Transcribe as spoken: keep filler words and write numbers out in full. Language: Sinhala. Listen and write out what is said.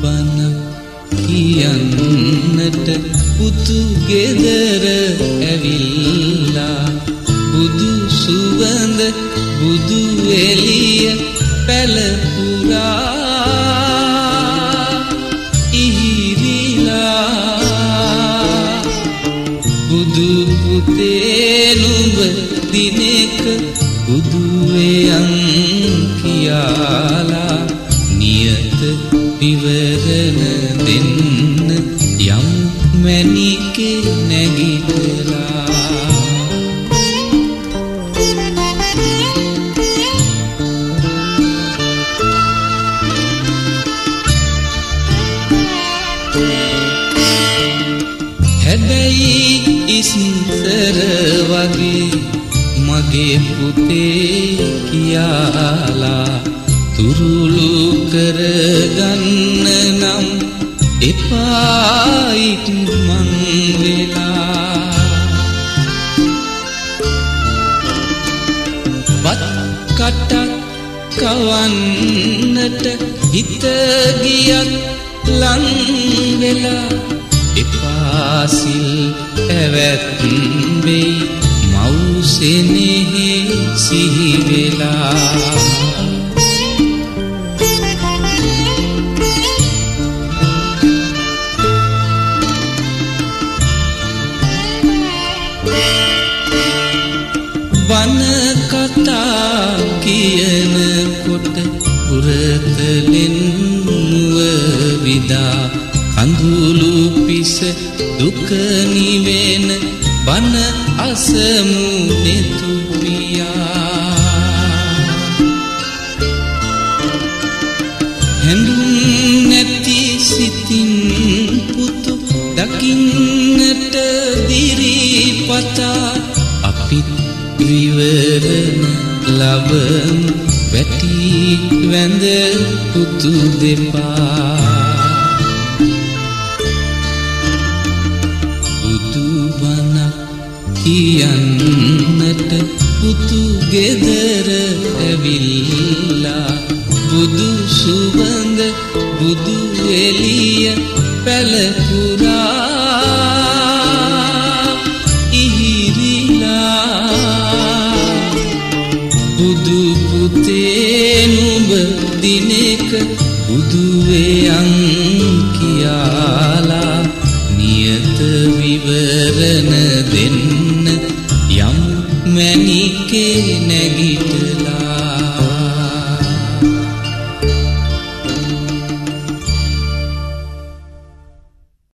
බන කියන්නට පුතු ගෙදර ඇවිල්ලා බුදු සුවඳ බුදු එළිය පැලපුරා ඉහිරිලා බුදු පුතේ නුඹ දිනෙක බුදුවයන් කියාලා නියත විවරණ දෙන්න යම් මැණිකේ නැගිටලා හැබැයි ඉස්සර වගේ මගේ පුතේ කියාලා තුරුළු කරගන්න නම් එපා ඉක්මන් වෙලා බත් කටක් කවන්නට හිත ගියත් ලං වෙලා එපා සිල් ඇවැත්බෙයි මව්සෙනෙහි සිහි වෙලා වන කතා කියනකොට පුරතලෙන් නුව විදා කඳුළු පිස දුක නිවෙන බන අසමු නෙතුපියා හැඳුම් නැති සිතින් පුතු දකින්නට දිරිපතා අපිත් විවරණ ලබමු වැටි වැඳ පුතු දෙපා බුදු බණ කියන්නට පුතු ගෙදර ඇවිල්ලා බුදු සුවඳ බුදු එළිය පැලපුරා බුදු පුතේ නුඹ දිනෙක බුදුවයන් කියාලා නියත විවරණ දෙන්න යම් මැණිකේ නැගිටලා